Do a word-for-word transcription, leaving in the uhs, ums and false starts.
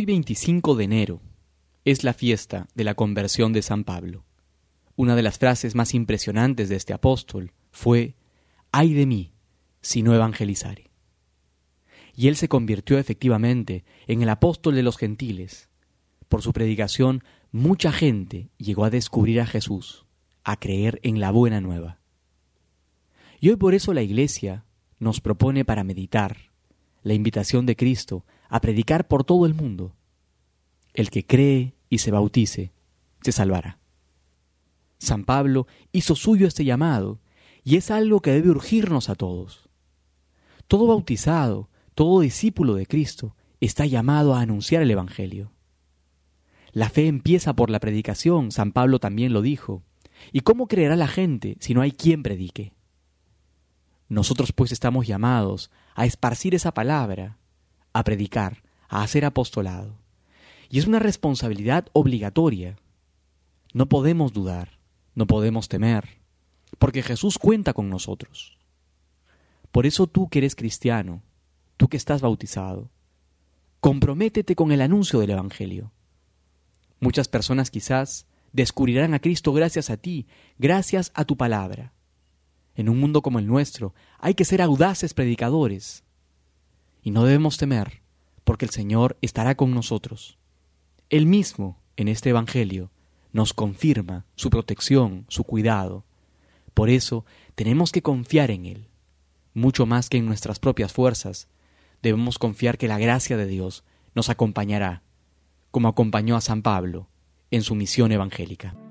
veinticinco de enero es la fiesta de la conversión de San Pablo. Una de las frases más impresionantes de este apóstol fue: «¡Ay de mí, si no evangelizare!». Y él se convirtió efectivamente en el apóstol de los gentiles. Por su predicación, mucha gente llegó a descubrir a Jesús, a creer en la buena nueva. Y hoy por eso la Iglesia nos propone para meditar la invitación de Cristo a predicar por todo el mundo. El que cree y se bautice, se salvará. San Pablo hizo suyo este llamado, y es algo que debe urgirnos a todos. Todo bautizado, todo discípulo de Cristo, está llamado a anunciar el Evangelio. La fe empieza por la predicación, San Pablo también lo dijo. ¿Y cómo creerá la gente si no hay quien predique? Nosotros pues estamos llamados a esparcir esa palabra, a predicar, a hacer apostolado. Y es una responsabilidad obligatoria. No podemos dudar, no podemos temer, porque Jesús cuenta con nosotros. Por eso tú que eres cristiano, tú que estás bautizado, comprométete con el anuncio del Evangelio. Muchas personas quizás descubrirán a Cristo gracias a ti, gracias a tu palabra. En un mundo como el nuestro, hay que ser audaces predicadores. Y no debemos temer, porque el Señor estará con nosotros. Él mismo, en este Evangelio, nos confirma su protección, su cuidado. Por eso, tenemos que confiar en Él. Mucho más que en nuestras propias fuerzas, debemos confiar que la gracia de Dios nos acompañará, como acompañó a San Pablo en su misión evangélica.